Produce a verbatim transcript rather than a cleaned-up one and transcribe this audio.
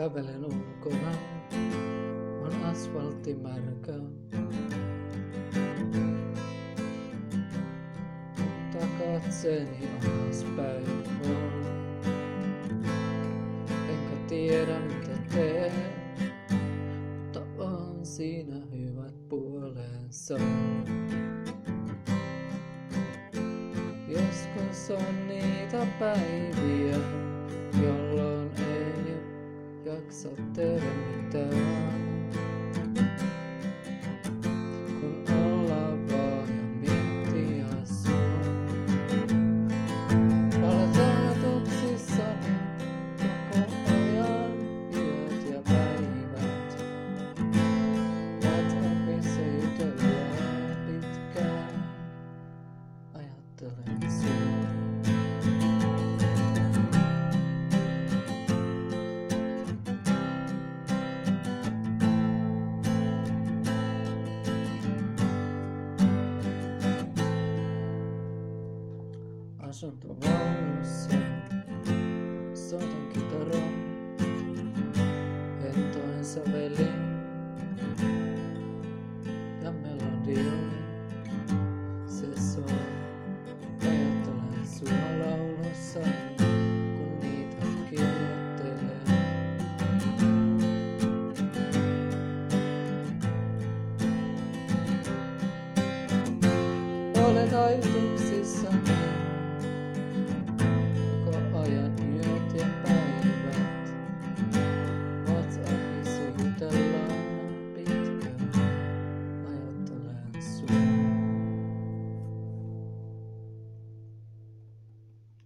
Kävelen ulkona, on asfaltti märkä. Mutta katseeni alaspäin on. Enkä tiedä mitä teen, mutta on siinä hyvät puolensa. Joskus on niitä päiviä, jolloin ei jaksa tehdä mitään. Kun ollaan vaan ja miettiä sua. Olet ajatuksissani koko ajan, yöt ja päivät. WhatsAppissa jutellaan pitkään, ajattelen sua. Asuntovaunussa soitan kitaraa, hentoin sävelin.